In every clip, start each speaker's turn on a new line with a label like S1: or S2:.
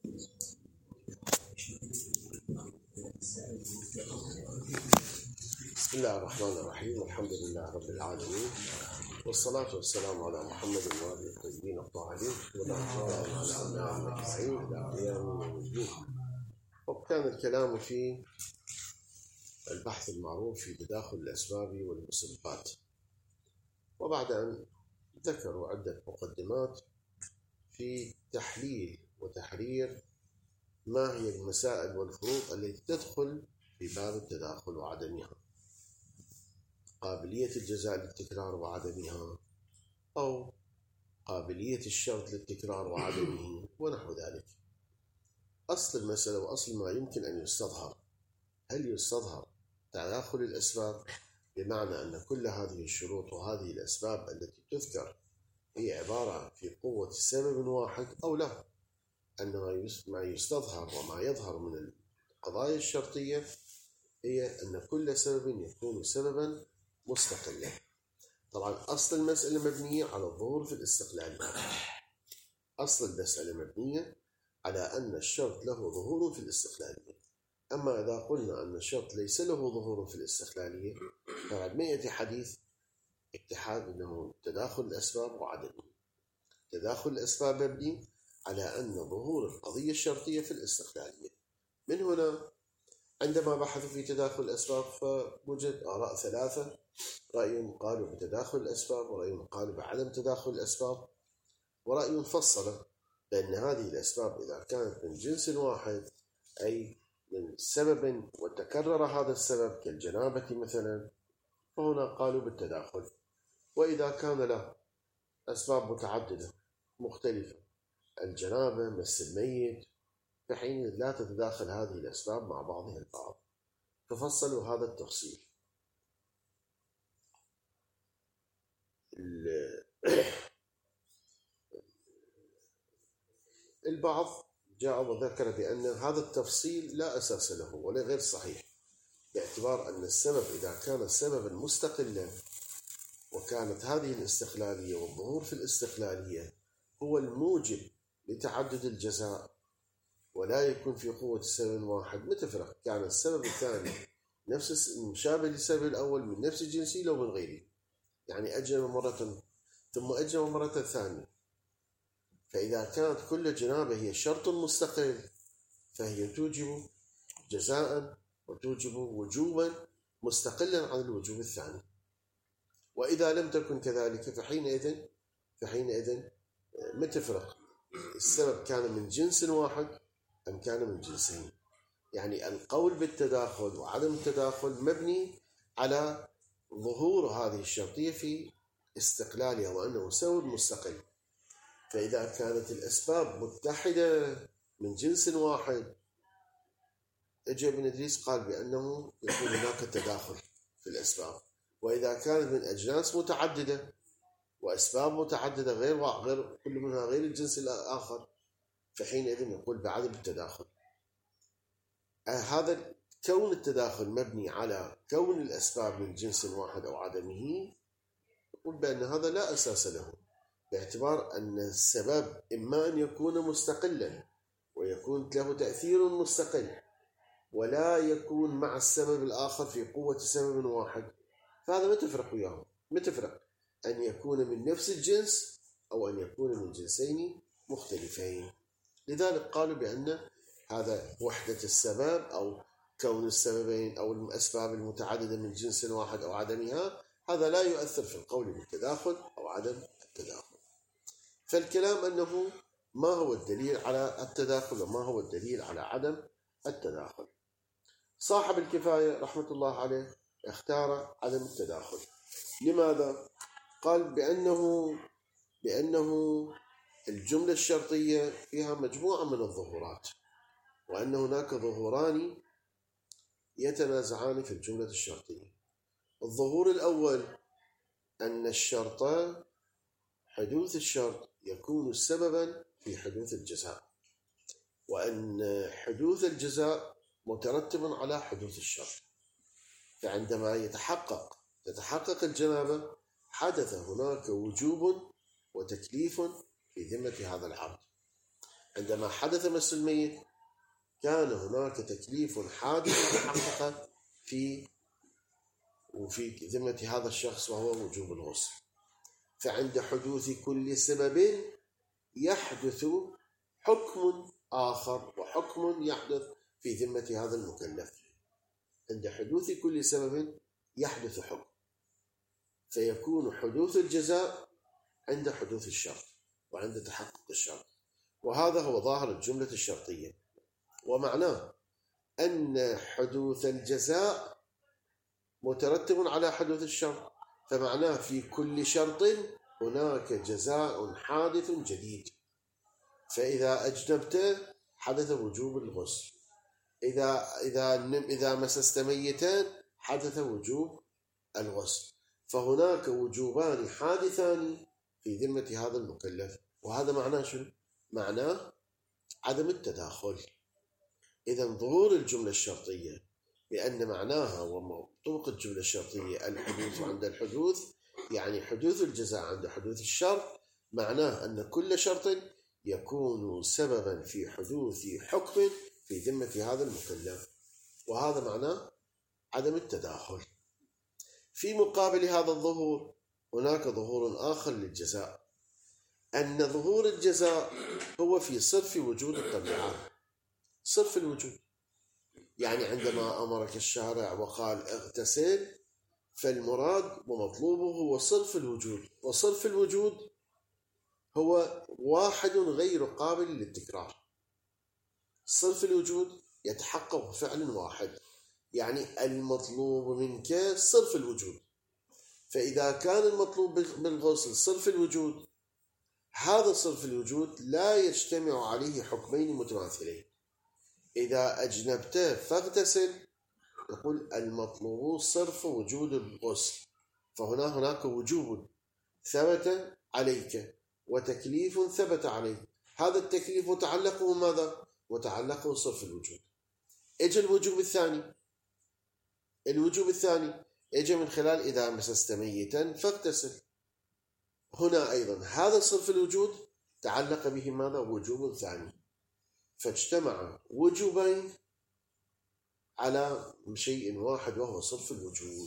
S1: بسم الله الرحمن الرحيم، والحمد لله رب العالمين، والصلاة والسلام على محمد وآله الطيبين الطاهرين وعلى آله أجمعين إلى قيام يوم الدين. وكان الكلام في البحث المعروف في تداخل الأسباب والمسببات، وبعد أن ذكروا عدة مقدمات في تحليل وتحرير ما هي المسائل والفروق التي تدخل في باب التداخل وعدمها، قابلية الجزاء للتكرار وعدمها، أو قابلية الشرط للتكرار وعدمه ونحو ذلك. أصل المسألة وأصل ما يمكن أن يستظهر، هل يستظهر تداخل الأسباب بمعنى أن كل هذه الشروط وهذه الأسباب التي تذكر هي عبارة في قوة سبب واحد، أو لا، أن ما يستظهر وما يظهر من القضايا الشرطية هي أن كل سبب يكون سببا مستقلا. طبعا أصل المسألة مبنية على الظهور في الاستقلالية، أصل المسألة مبنية على أن الشرط له ظهور في الاستقلالية. أما إذا قلنا أن الشرط ليس له ظهور في الاستقلالية فبعد ما يأتي حديث اتحاد أنه تداخل الأسباب وعدمه. تداخل الأسباب مبني على أن ظهور القضية الشرطية في الاستقلالية. من هنا عندما بحثوا في تداخل الأسباب فوجد آراء ثلاثة، رأي قالوا بتداخل الأسباب، ورأي قالوا بعدم تداخل الأسباب، ورأي فصل بأن هذه الأسباب إذا كانت من جنس واحد، أي من سبب وتكرر هذا السبب كالجنابة مثلا، فهنا قالوا بالتداخل. وإذا كان له أسباب متعددة مختلفة، الجنابة، مس الميت، فحين لا تتداخل هذه الأسباب مع بعضها البعض، ففصلوا هذا التفصيل. البعض جاء وذكر بأن هذا التفصيل لا أساس له ولا غير صحيح، باعتبار أن السبب إذا كان سببا مستقلا وكانت هذه الاستقلالية والظهور في الاستقلالية هو الموجب لتعدد الجزاء ولا يكون في قوة السبب واحد، ما تفرق كان السبب الثاني نفس مشابه للسبب الأول من نفس الجنسية لو من غيره، يعني أجنب مرة ثم أجنب مرة ثانية. فإذا كانت كل جنابة هي شرط مستقل فهي توجب جزاء وتوجب وجوبا مستقلا عن الوجوب الثاني. وإذا لم تكن كذلك فحينئذ ما تفرق السبب كان من جنس واحد أم كان من جنسين. يعني القول بالتداخل وعدم التداخل مبني على ظهور هذه الشرطية في استقلالها وأنه سبب مستقل. فإذا كانت الأسباب متحدة من جنس واحد، اجى ابن إدريس قال بأنه يكون هناك تداخل في الأسباب. وإذا كانت من أجناس متعددة وأسباب متعددة غير كل منها غير الجنس الآخر، فحينئذ يقول بعدم التداخل. هذا كون التداخل مبني على كون الأسباب من جنس واحد أو عدمه، يقول بأن هذا لا أساس له، باعتبار أن السبب إما أن يكون مستقلا ويكون له تأثير مستقل ولا يكون مع السبب الآخر في قوة سبب واحد، فهذا ما تفرق وياهم، ما تفرق أن يكون من نفس الجنس أو أن يكون من جنسين مختلفين. لذلك قالوا بأن هذا وحدة السبب أو كون السببين أو الأسباب المتعددة من جنس واحد أو عدمها، هذا لا يؤثر في القول بالتداخل أو عدم التداخل. فالكلام أنه ما هو الدليل على التداخل وما هو الدليل على عدم التداخل. صاحب الكفاية رحمة الله عليه اختار عدم التداخل. لماذا؟ قال بأنه الجملة الشرطية فيها مجموعة من الظهورات، وأن هناك ظهوران يتنازعان في الجملة الشرطية. الظهور الأول أن الشرط حدوث الشرط يكون سببا في حدوث الجزاء، وأن حدوث الجزاء مترتب على حدوث الشرط. فعندما تتحقق الجنابة حدث هناك وجوب وتكليف في ذمة هذا العبد. عندما حدث مس الميت كان هناك تكليف حادث تحقق وفي ذمة هذا الشخص، وهو وجوب الغسل. فعند حدوث كل سبب يحدث حكم آخر، وحكم يحدث في ذمة هذا المكلف. عند حدوث كل سبب يحدث حكم، فيكون حدوث الجزاء عند حدوث الشرط وعند تحقق الشرط. وهذا هو ظاهر الجملة الشرطية، ومعناه أن حدوث الجزاء مترتب على حدوث الشرط، فمعناه في كل شرط هناك جزاء حادث جديد. فإذا أجنبت حدث وجوب الغسل، إذا مسست ميتا حدث وجوب الغسل. فهناك وجوبان حادثان في ذمة هذا المكلف. وهذا معناه شنو؟ معناه عدم التداخل. إذا ظهور الجملة الشرطية بأن معناها ومنطوق الجملة الشرطية الحدوث عند الحدوث، يعني حدوث الجزاء عند حدوث الشرط، معناه أن كل شرط يكون سببا في حدوث حكم في ذمة هذا المكلف، وهذا معناه عدم التداخل. في مقابل هذا الظهور هناك ظهور آخر للجزاء، أن ظهور الجزاء هو في صرف وجود الطبيعات، صرف الوجود. يعني عندما أمرك الشارع وقال اغتسل، فالمراد ومطلوبه هو صرف الوجود، وصرف الوجود هو واحد غير قابل للتكرار. صرف الوجود يتحقق فعل واحد، يعني المطلوب منك صرف الوجود. فإذا كان المطلوب بالغسل صرف الوجود، هذا صرف الوجود لا يجتمع عليه حكمين متماثلين. إذا أجنبت فاغتسل، يقول المطلوب صرف وجود الغسل، فهناك وجوب ثبت عليك وتكليف ثبت عليك. هذا التكليف متعلقه ماذا؟ متعلقه صرف الوجود. اجى الوجوب الثاني اجى من خلال إذا مسست ميتا فاغتسل. هنا أيضا هذا صرف الوجود تعلق به ماذا؟ وجوب ثاني. فاجتمع وجوبين على شيء واحد وهو صرف الوجود.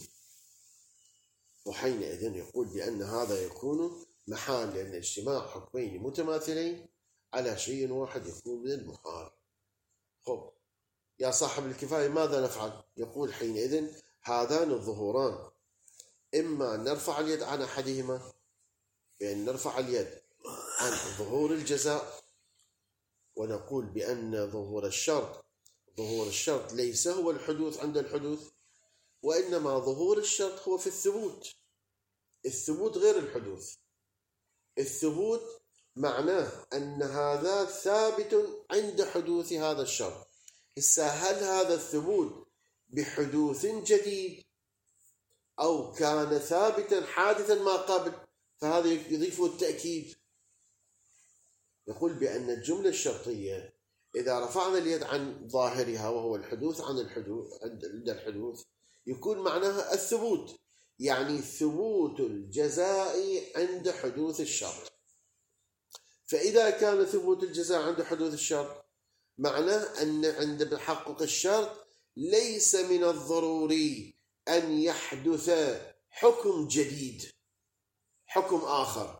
S1: وحينئذ يقول بأن هذا يكون محال، لأن اجتماع حكمين متماثلين على شيء واحد يكون من المحال. خب يا صاحب الكفاية ماذا نفعل؟ يقول حينئذ هذان الظهوران إما نرفع اليد عن أحدهما، بأن نرفع اليد عن ظهور الجزاء ونقول بأن ظهور الشرط ليس هو الحدوث عند الحدوث، وإنما ظهور الشرط هو في الثبوت غير الحدوث. الثبوت معناه أن هذا ثابت عند حدوث هذا الشرط. هل هذا الثبوت بحدوث جديد أو كان ثابتا حادثا ما قبل؟ فهذا يضيفه التأكيد. يقول بأن الجملة الشرطية إذا رفعنا اليد عن ظاهرها وهو الحدوث عند الحدوث يكون معناها الثبوت، يعني ثبوت الجزاء عند حدوث الشرط. فإذا كان ثبوت الجزاء عند حدوث الشرط معناه أن عند تحقق الشرط ليس من الضروري أن يحدث حكم جديد، حكم آخر.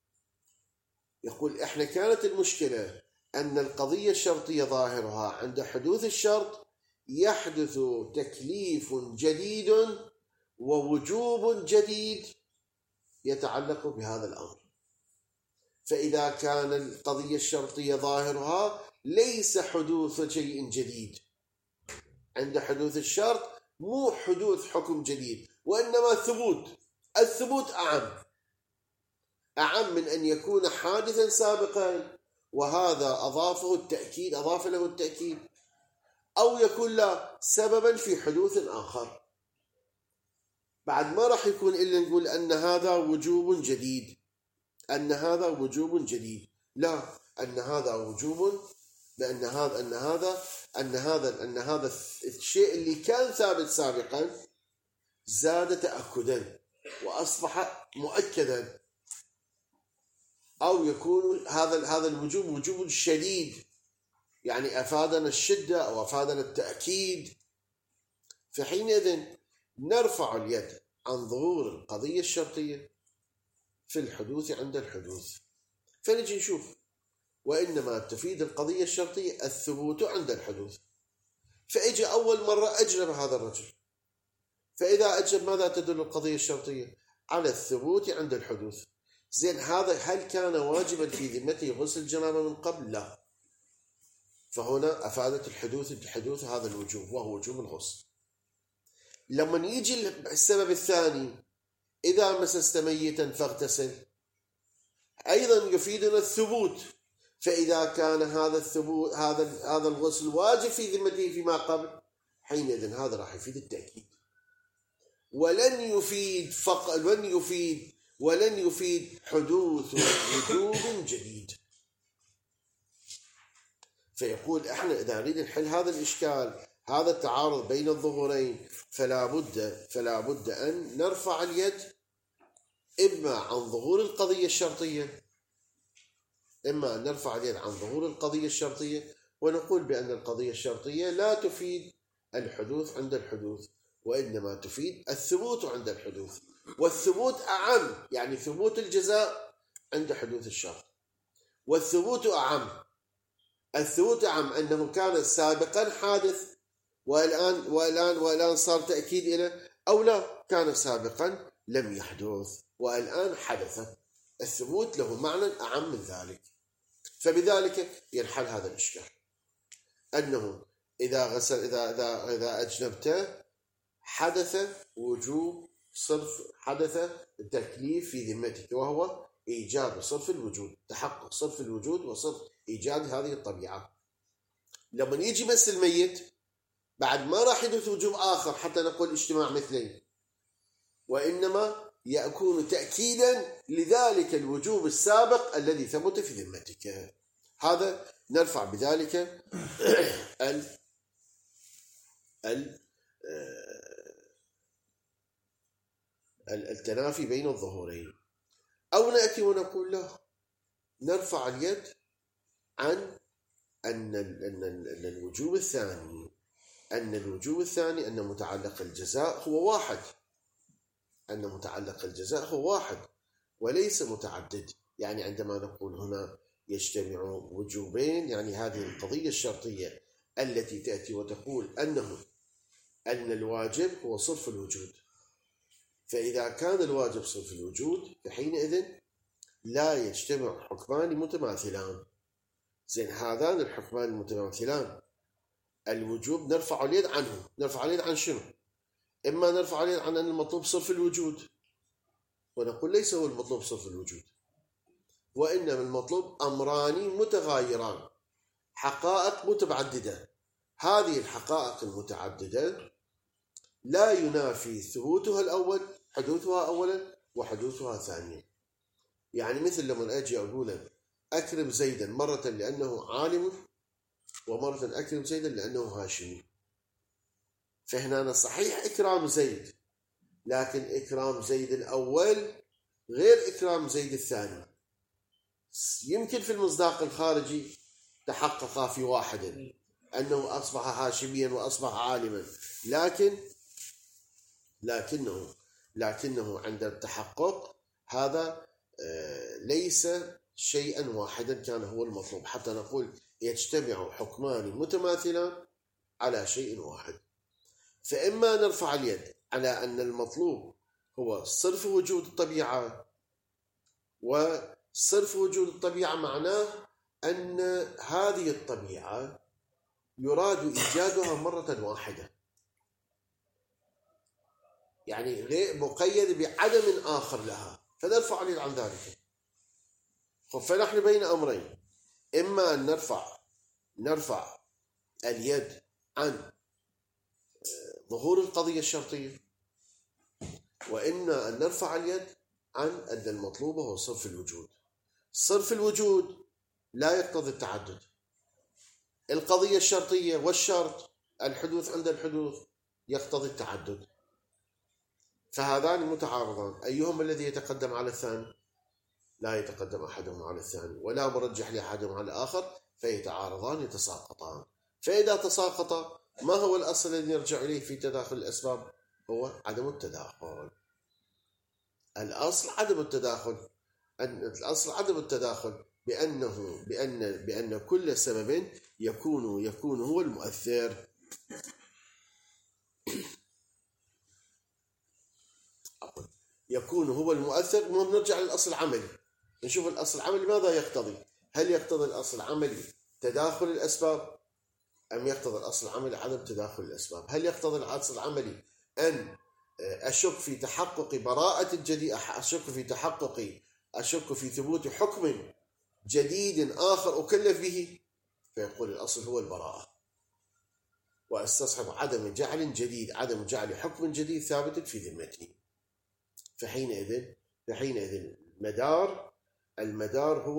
S1: يقول إحنا كانت المشكلة أن القضية الشرطية ظاهرها عند حدوث الشرط يحدث تكليف جديد ووجوب جديد يتعلق بهذا الأمر. فإذا كان القضية الشرطية ظاهرها ليس حدوث شيء جديد عند حدوث الشرط، مو حدوث حكم جديد، وإنما الثبوت أعم من أن يكون حادثا سابقا وهذا أضاف له التأكيد، أو يكون له سببا في حدوث آخر. بعد ما راح يكون إلا نقول أن هذا وجوب جديد، لا، أن هذا وجوب، لأن هذا الشيء اللي كان ثابت سابقا زاد تأكدا وأصبح مؤكدا. أو يكون هذا الوجوب وجوب شديد، يعني أفادنا الشدة أو أفادنا التأكيد، فحينئذ نرفع اليد عن ظهور القضية الشرطية في الحدوث عند الحدوث. فنجي نشوف وإنما تفيد القضية الشرطية الثبوت عند الحدوث. فإجي أول مرة أجنب هذا الرجل، فإذا أجنب ماذا تدل القضية الشرطية؟ على الثبوت عند الحدوث. زين هذا هل كان واجبا في ذمته غسل الجنابة من قبل؟ لا، فهنا أفادت الحدوث هذا الوجوب وهو وجوب الغسل. لما يجي السبب الثاني إذا مسست ميتا فاغتسل، أيضا يفيدنا الثبوت. فإذا كان هذا الثبوت هذا الغسل واجب في ذمته فيما قبل، حينئذ هذا راح يفيد التأكيد، ولن يفيد حدوث وجوب جديد. فيقول احنا إذا نريد نحل هذا الإشكال، هذا التعارض بين الظهورين، فلا بد أن نرفع اليد إما عن ظهور القضية الشرطية، ونقول بأن القضية الشرطية لا تفيد الحدوث عند الحدوث، وإنما تفيد الثبوت عند الحدوث. والثبوت أعم، يعني ثبوت الجزاء عند حدوث الشرط، والثبوت أعم أنه كان سابقا حادث والآن صار تأكيد له، أو لا كان سابقا لم يحدث والآن حدث. الثبوت له معنى أعم من ذلك. فبذلك ينحل هذا الإشكال، أنه إذا غسل إذا أجنبته حدث وجوب صرف، حدث التكليف في ذمتك، وهو إيجاد صرف الوجود، تحقق صرف الوجود وصرف إيجاد هذه الطبيعة. لما يجي مس الميت بعد ما راح يحدث وجوب آخر حتى نقول اجتماع مثلين، وإنما يكون تأكيدا لذلك الوجوب السابق الذي ثبت في ذمتك. هذا نرفع بذلك التنافي بين الظهورين. أو نأتي ونقول لا، نرفع اليد عن أن الوجوب الثاني أن متعلق الجزاء هو واحد، وليس متعدد. يعني عندما نقول هنا يجتمع وجوبين، يعني هذه القضية الشرطية التي تأتي وتقول أن الواجب هو صرف الوجود، فإذا كان الواجب صرف الوجود فحينئذ لا يجتمع حكمان متماثلان. زين هذان الحكمان المتماثلان الوجوب نرفع اليد عنه. نرفع اليد عن شنو؟ إما نرفع اليد عن أن المطلوب صرف الوجود، ونقول ليس هو المطلوب صرف الوجود، وإنما المطلوب أمران متغايران، حقائق متعددة. هذه الحقائق المتعددة لا ينافي ثبوتها الأول، حدوثها أولا وحدوثها ثانيا. يعني مثل لما أجي أقول أكرم زيدا مرة لأنه عالم، ومرة أكرم زيدا لأنه هاشمي، فهنا صحيح إكرام زيد، لكن إكرام زيد الأول غير إكرام زيد الثاني. يمكن في المصداق الخارجي تحقق في واحد أنه أصبح هاشميا وأصبح عالما، لكنه عند التحقق هذا ليس شيئا واحدا كان هو المطلوب، حتى نقول يجتمع حكمان متماثلان على شيء واحد. فإما نرفع اليد على أن المطلوب هو صرف وجود الطبيعة، وصرف وجود الطبيعة معناه أن هذه الطبيعة يراد إيجادها مرة واحدة، يعني غير مقيد بعدم آخر لها، فنرفع اليد عن ذلك. فنحن بين أمرين، إما أن نرفع اليد عن ظهور القضية الشرطية، وإما أن نرفع اليد عن أن المطلوب هو صرف الوجود. صرف الوجود لا يقتضي التعدد. القضية الشرطية والشرط الحدوث عند الحدوث يقتضي التعدد، فهذان متعارضان، أيهما الذي يتقدم على الثاني؟ لا يتقدم أحدهما على الثاني ولا مرجح لأحدهما على الآخر فيتعارضان يتساقطان. فإذا تساقطا ما هو الأصل الذي يرجع إليه في تداخل الأسباب؟ هو عدم التداخل. الأصل عدم التداخل. الأصل عدم التداخل بأن كل سبب يكون هو المؤثر. يكون هو المؤثر. ونرجع للأصل العملي نشوف الأصل العملي ماذا يقتضي. هل يقتضي الأصل العملي تداخل الأسباب أم يقتضي الأصل العملي عدم تداخل الأسباب؟ هل يقتضي الأصل العملي أن أشك في تحقق براءة الجديد، أشك في ثبوت حكم جديد آخر أكلف به، فيقول الأصل هو البراءة، وأستصحب عدم جعل حكم جديد ثابت في ذمتي. فحينئذ المدار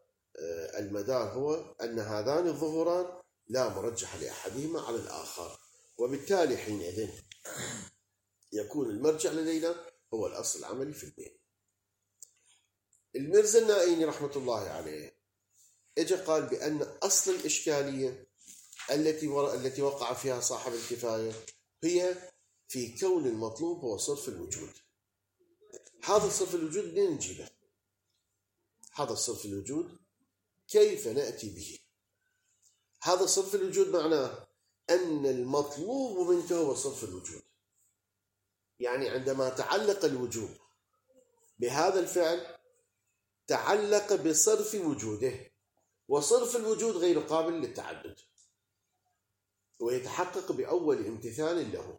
S1: هو أن هذان الظهوران لا مرجح لأحدهما على الآخر، وبالتالي حينئذ يكون المرجع لدينا هو الأصل العملي في البين. الميرزا النائيني رحمة الله عليه اجى قال بأن أصل الإشكالية التي وقع فيها صاحب الكفاية هي في كون المطلوب هو صرف الوجود. هذا صرف الوجود منين نجيبه؟ هذا صرف الوجود كيف نأتي به؟ هذا صرف الوجود معناه أن المطلوب منك هو صرف الوجود. يعني عندما تعلق الوجوب بهذا الفعل تعلق بصرف وجوده، وصرف الوجود غير قابل للتعدد، ويتحقق بأول امتثال له.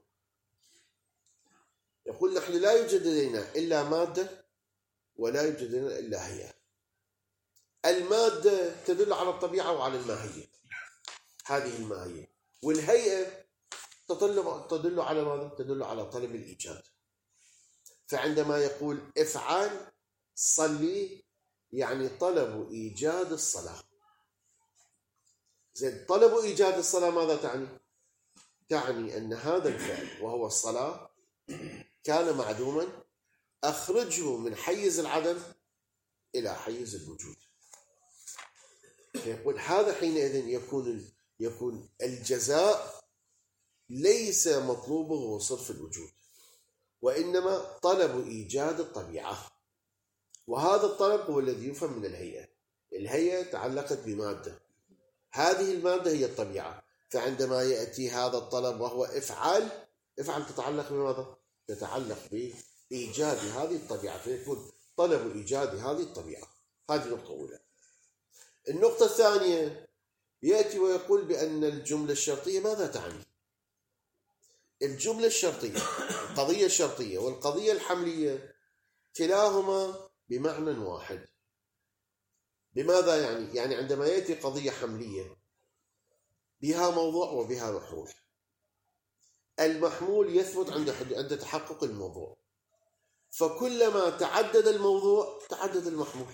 S1: يقول نحن لا يوجد لدينا إلا مادة ولا يوجد لدينا إلا هيئة. المادة تدل على الطبيعة وعلى الماهية، هذه الماهية، والهيئة تدل على ماذا؟ تدل على طلب الإيجاد. فعندما يقول افعل صلي يعني طلب إيجاد الصلاة. زين، طلب إيجاد الصلاة ماذا تعني؟ تعني أن هذا الفعل وهو الصلاة كان معدوما، أخرجه من حيز العدم إلى حيز الوجود. يقول هذا حينئذ يكون الجزاء ليس مطلوبه هو صرف الوجود، وإنما طلب إيجاد الطبيعة، وهذا الطلب هو الذي يفهم من الهيئة. الهيئة تعلقت بمادة، هذه المادة هي الطبيعة. فعندما يأتي هذا الطلب وهو افعل تتعلق بماذا؟ تتعلق بإيجاد هذه الطبيعة، فيكون طلب إيجاد هذه الطبيعة. هذه نقطة أولى. النقطة الثانية يأتي ويقول بأن الجملة الشرطية ماذا تعني؟ الجملة الشرطية، القضية الشرطية والقضية الحملية كلاهما بمعنى واحد. بماذا يعني؟ يعني عندما يأتي قضية حملية بها موضوع وبها محمول، المحمول يثبت عند تحقق الموضوع، فكلما تعدد الموضوع تعدد المحمول.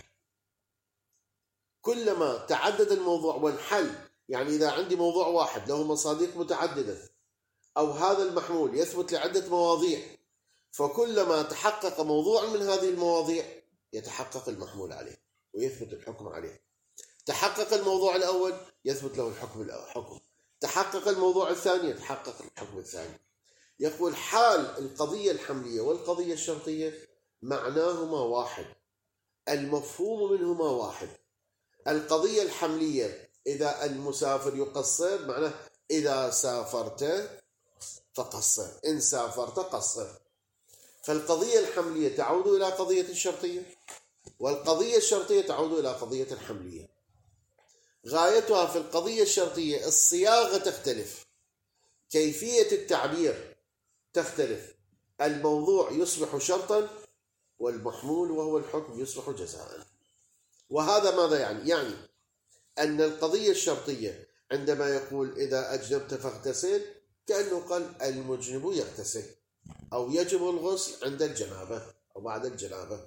S1: كلما تعدد الموضوع وانحل، يعني إذا عندي موضوع واحد له مصادق متعددة أو هذا المحمول يثبت لعدة مواضيع، فكلما تحقق موضوع من هذه المواضيع يتحقق المحمول عليه ويثبت الحكم عليه. تحقق الموضوع الأول يثبت له الحكم، تحقق الموضوع الثاني يتحقق الحكم الثاني. يقول حال القضية الحملية والقضية الشرطية معناهما واحد، المفهوم منهما واحد. القضية الحملية إذا المسافر يقصر معناه إذا سافرت فقصر، إن سافرت قصر. فالقضية الحملية تعود إلى قضية الشرطية، والقضية الشرطية تعود إلى قضية الحملية. غايتها في القضية الشرطية الصياغة تختلف، كيفية التعبير تختلف، الموضوع يصبح شرطا والمحمول وهو الحكم يصبح جزاء. وهذا ماذا يعني؟ يعني أن القضية الشرطية عندما يقول إذا أجنبت فاغتسل كأنه قال المجنب يغتسل أو يجب الغسل عند الجنابة أو بعد الجنابة.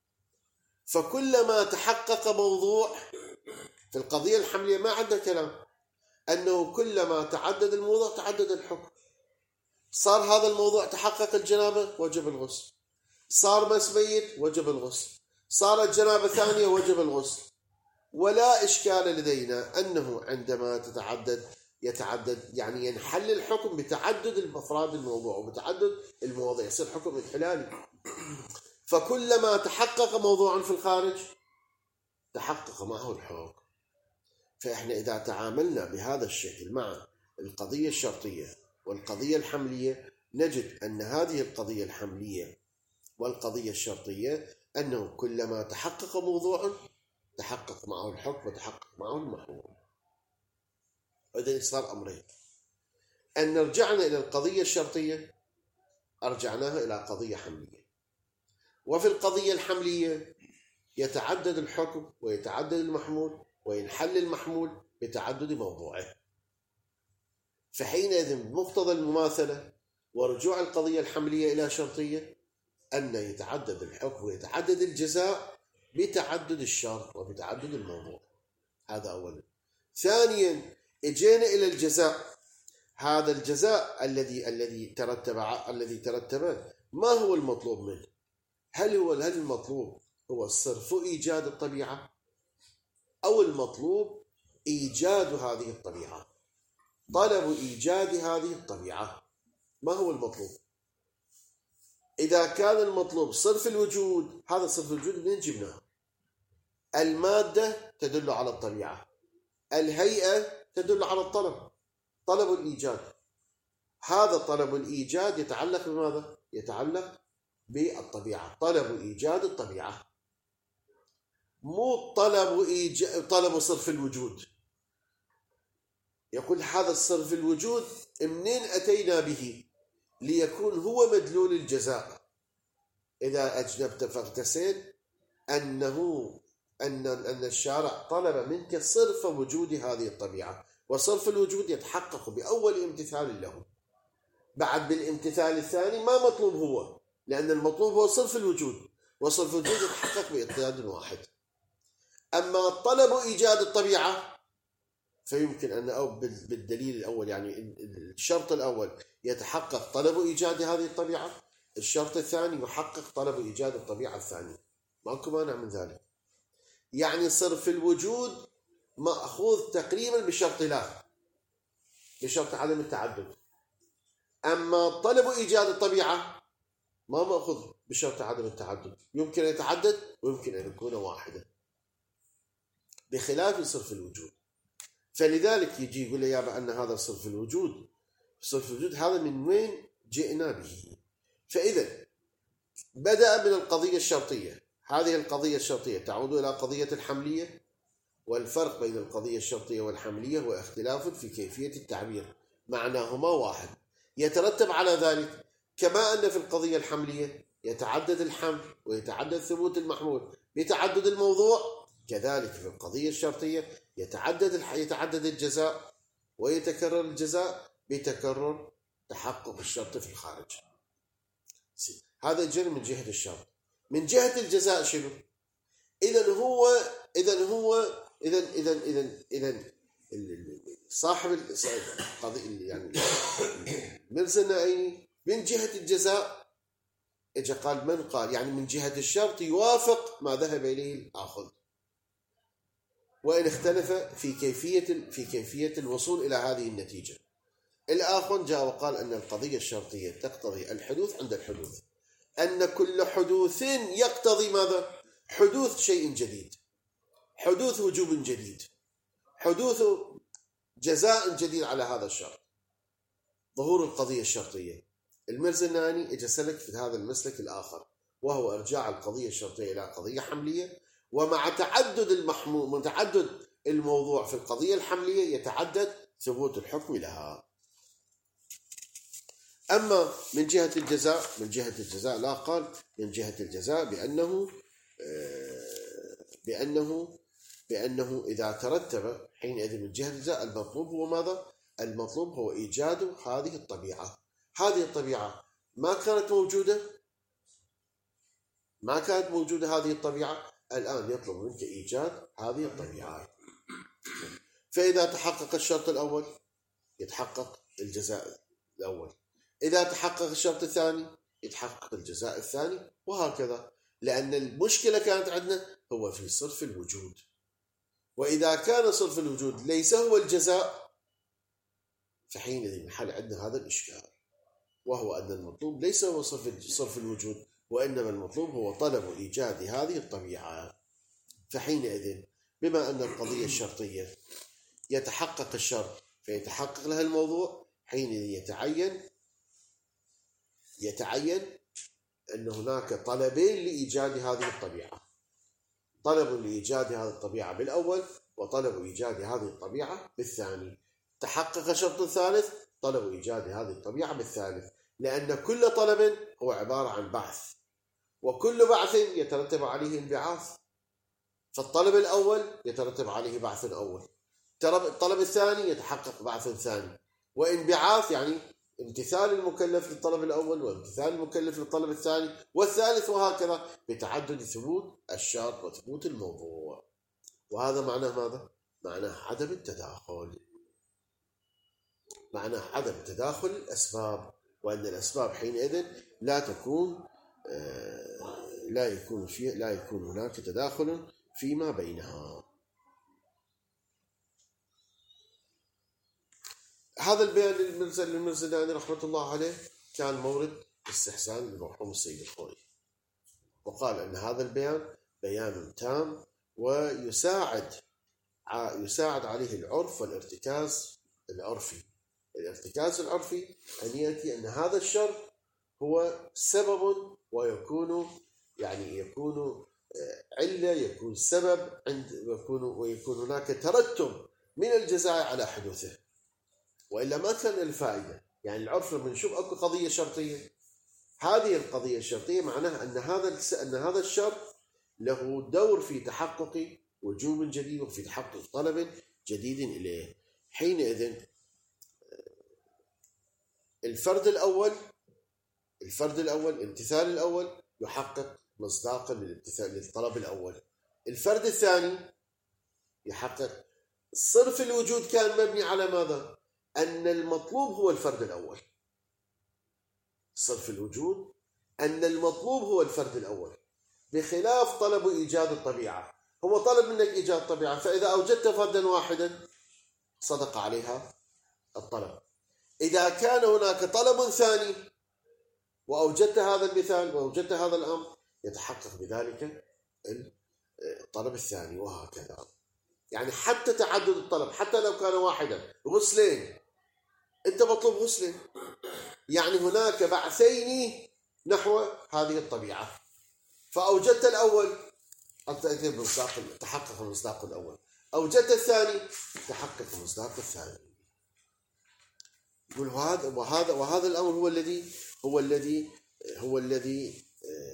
S1: فكلما تحقق موضوع في القضية الحملية ما عندنا كلام، أنه كلما تعدد الموضوع تعدد الحكم. صار هذا الموضوع تحقق الجنابة وجب الغسل، صار مس ميت وجب الغسل، صارت جنابة ثانية وجب الغسل. ولا إشكال لدينا أنه عندما يتعدد يعني ينحل الحكم بتعدد الأفراد الموضوع وبتعدد المواضيع، يصير حكم انحلالي. فكلما تحقق موضوع في الخارج تحقق معه الحكم. فإحنا إذا تعاملنا بهذا الشكل مع القضية الشرطية والقضية الحملية نجد أن هذه القضية الحملية والقضية الشرطية أنه كلما تحقق موضوع تحقق معه الحكم وتحقق معه المحمول. إذن صار أمرين: أن رجعنا إلى القضية الشرطية أرجعناها إلى قضية حملية، وفي القضية الحملية يتعدد الحكم ويتعدد المحمول وينحل المحمول بتعدد موضوعه. فحينئذ بمقتضى المماثلة ورجوع القضية الحملية إلى شرطية أن يتعدد الحكم ويتعدد الجزاء بتعدد الشرط وبتعدد الموضوع. هذا أولا. ثانيا اجينا إلى الجزاء. هذا الجزاء الذي ترتب ما هو المطلوب منه؟ هل المطلوب هو صرف إيجاد الطبيعة أو المطلوب إيجاد هذه الطبيعة؟ طلب إيجاد هذه الطبيعة. ما هو المطلوب؟ إذا كان المطلوب صرف الوجود، هذا صرف الوجود منين جبناه؟ المادة تدل على الطبيعة، الهيئة تدل على الطلب، طلب الإيجاد. هذا طلب الإيجاد يتعلق بماذا؟ يتعلق بالطبيعة، طلب إيجاد الطبيعة، مو طلب صرف الوجود. يقول هذا الصرف الوجود منين أتينا به ليكون هو مدلول الجزاء؟ إذا أجنبت فاغتسل أن الشارع طلب منك صرف وجود هذه الطبيعة، وصرف الوجود يتحقق بأول امتثال له. بعد بالامتثال الثاني ما مطلوب هو، لأن المطلوب هو صرف الوجود، وصرف الوجود يتحقق بإعداد واحد. أما طلب إيجاد الطبيعة فيمكن أن أو بالدليل الأول، يعني الشرط الأول يتحقق طلب إيجاد هذه الطبيعة، الشرط الثاني يحقق طلب إيجاد الطبيعة الثاني، ماكو مانع من ذلك. يعني صرف الوجود مأخوذ تقريبا بشرط لا، بشرط عدم التعدد. أما طلب إيجاد الطبيعة ما مأخوذ بشرط عدم التعدد، يمكن أن يتعدد ويمكن أن يكون واحدا، بخلاف صرف الوجود. فلذلك يجي يقول لي يابا أن هذا صرف الوجود، هذا من وين جئنا به؟ فإذا بدأ من القضية الشرطية. هذه القضية الشرطية تعود إلى قضية الحملية، والفرق بين القضية الشرطية والحملية هو اختلاف في كيفية التعبير، معناهما واحد. يترتب على ذلك كما أن في القضية الحملية يتعدد الحمل ويتعدد ثبوت المحمول بتعدد الموضوع، كذلك في القضية الشرطية يتعدد الجزاء ويتكرر الجزاء بتكرر تحقق الشرط في الخارج. هذا جل من جهة الشرط. من جهة الجزاء شنو؟ إذا صاحب القضية يعني مرزا النائي من جهة الجزاء اجى قال من قال يعني من جهة الشرط يوافق ما ذهب إليه الآخذ، وإن اختلف في كيفية الوصول إلى هذه النتيجة. الآخر جاء وقال أن القضية الشرطية تقتضي الحدوث عند الحدوث، أن كل حدوث يقتضي ماذا؟ حدوث شيء جديد، حدوث وجوب جديد، حدوث جزاء جديد على هذا الشرط، ظهور القضية الشرطية. المرزا الناني اجى سلك في هذا المسلك الآخر، وهو إرجاع القضية الشرطية إلى قضية حملية، ومع تعدد المحمول متعدد الموضوع في القضية الحملية يتعدد ثبوت الحكم لها. أما من جهة الجزاء لا، قال من جهة الجزاء بأنه إذا ترتب حينئذ من جهة الجزاء المطلوب هو ماذا؟ المطلوب هو إيجاد هذه الطبيعة. هذه الطبيعة ما كانت موجودة هذه الطبيعة، الآن يطلب منك إيجاد هذه الطبيعة. فإذا تحقق الشرط الأول يتحقق الجزاء الأول، إذا تحقق الشرط الثاني يتحقق الجزاء الثاني، وهكذا. لأن المشكلة كانت عندنا هو في صرف الوجود، وإذا كان صرف الوجود ليس هو الجزاء فحينئذ ينحل عندنا هذا الإشكال، وهو أن المطلوب ليس هو صرف الوجود، وإنما المطلوب هو طلب إيجاد هذه الطبيعة. فحينئذ بما أن القضية الشرطية يتحقق الشرط فيتحقق لها الموضوع، حينئذ يتعين أن هناك طلبين لإيجاد هذه الطبيعة، طلب لإيجاد هذه الطبيعة بالأول، وطلب إيجاد هذه الطبيعة بالثاني. تحقق شرط ثالث، طلب إيجاد هذه الطبيعة بالثالث، لأن كل طلب هو عبارة عن بعث، وكل بعث يترتب عليه انبعاث، فالطلب الأول يترتب عليه بعث أول، الطلب الثاني يتحقق بعث ثاني، وانبعاث يعني امتثال المكلف للطلب الأول وامتثال المكلف للطلب الثاني والثالث، وهكذا بتعدد ثبوت الشرط وثبوت الموضوع. وهذا معناه ماذا؟ معناه عدم التداخل، معناه عدم تداخل الأسباب، وأن الأسباب حينئذ لا يكون هناك تداخل فيما بينها. هذا البيان للمرزداني رحمة الله عليه كان مورد استحسان المرحوم السيد الخوئي، وقال أن هذا البيان بيان تام ويساعد عليه العرف والارتكاز العرفي. الارتكاز العرفي أن يأتي أن هذا الشرط هو سبب ويكون علة، يكون سبب ويكون هناك ترتب من الجزاء على حدوثه، وإلا ما كان الفائدة. يعني العرف لما نشوف أكو قضية شرطية، هذه القضية الشرطية معناها أن هذا الشرط له دور في تحقق وجوب جديد وفي تحقق طلب جديد إليه. حينئذ الفرد الأول الامتثال الأول يحقق مصداقا للطلب الأول. الفرد الثاني يحقق صرف الوجود كان مبني على ماذا؟ أن المطلوب هو الفرد الأول. صرف الوجود أن المطلوب هو الفرد الأول، بخلاف طلب إيجاد الطبيعة. هو طلب منك إيجاد الطبيعة، فإذا أوجدت فردا واحدا صدق عليها الطلب. إذا كان هناك طلب ثاني وأوجدت هذا المثال وأوجدت هذا الأمر يتحقق بذلك الطلب الثاني، وهكذا. يعني حتى تعدد الطلب، حتى لو كان واحدا، غسلين، أنت مطلوب غسلين، يعني هناك بعثين نحو هذه الطبيعة، فأوجدت الأول تحقق المصداق الأول، أوجدت الثاني تحقق المصداق الثاني. وهذا الأمر هو الذي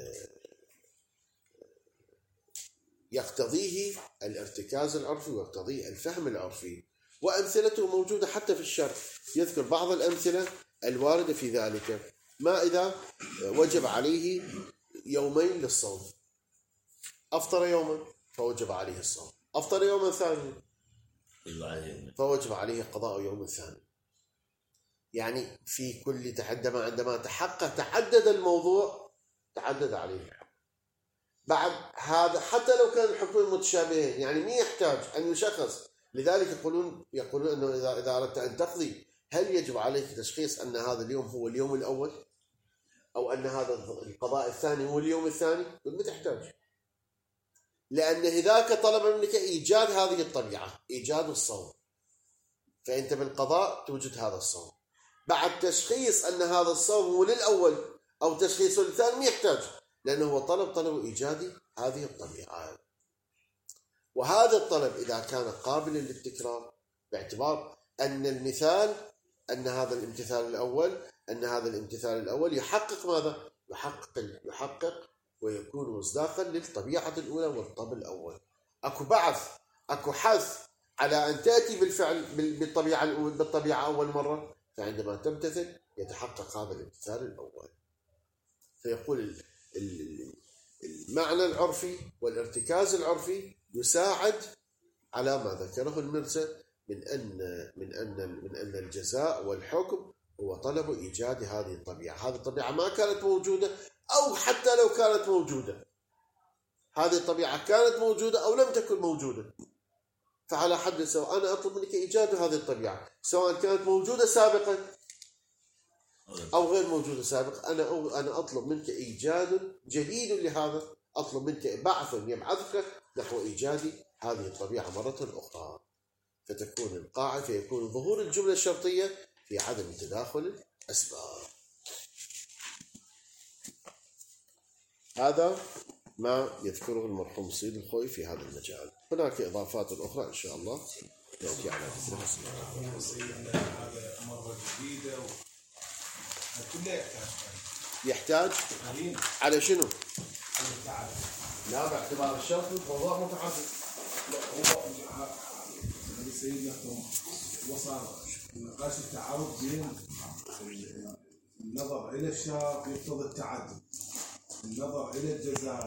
S1: يقتضيه الارتكاز العرفي ويقتضيه الفهم العرفي، وأمثلته موجودة حتى في الشرع. يذكر بعض الأمثلة الواردة في ذلك. ما إذا وجب عليه يومين للصوم، أفطر يوما فوجب عليه الصوم، أفطر يوما ثاني فوجب عليه قضاء يوم ثاني. يعني في كل عندما تعدد الموضوع تعدد عليه الحكم. بعد هذا حتى لو كان الحكمين متشابهين، يعني مين يحتاج أن يشخص. لذلك يقولون أنه إذا أردت أن تقضي، هل يجب عليك تشخيص أن هذا اليوم هو اليوم الأول أو أن هذا القضاء الثاني هو اليوم الثاني؟ ما تحتاج، لأن هذاك طلب منك إيجاد هذه الطبيعة، إيجاد الصوم، فأنت بالقضاء توجد هذا الصوم. بعد تشخيص أن هذا الصوم هو للأول أو تشخيصه للثاني ما يحتاج، لأنه هو طلب إيجاد هذه الطبيعة. وهذا الطلب إذا كان قابلا للتكرار، باعتبار أن هذا الامتثال الأول يحقق ماذا؟ يحقق ويكون مصداقا للطبيعة الأولى والطلب الأول. أكو حث على أن تأتي بالفعل بالطبيعة أول مرة، فعندما تمتثل يتحقق هذا الامتثال الأول. فيقول المعنى العرفي والارتكاز العرفي يساعد على ما ذكره المرزا من أن الجزاء والحكم هو طلب إيجاد هذه الطبيعة. هذه الطبيعة ما كانت موجودة، أو حتى لو كانت موجودة هذه الطبيعة كانت موجودة أو لم تكن موجودة، فعلى حد سواء أنا أطلب منك إيجاد هذه الطبيعة سواء كانت موجودة سابقا أو غير موجودة سابقا. أنا أطلب منك إيجاد جديد لهذا، أطلب منك يبعثك نحو إيجاد هذه الطبيعة مرة أخرى، فتكون القاعدة فيكون ظهور الجملة الشرطية في عدم تداخل الأسباب. هذا ما يذكره المرحوم سيد الخوي في هذا المجال. هناك إضافات أخرى إن شاء الله نأتي على ذكرها.
S2: هذا مرة جديدة كله
S1: يحتاج على شنو؟
S2: على التعرف.
S1: لا، باعتبار الشرط موضوع متعدد.
S2: سيدنا وصل نقاش التعارض بين النظر إلى الشرط يقتضي التعدد، النظر إلى الجزاء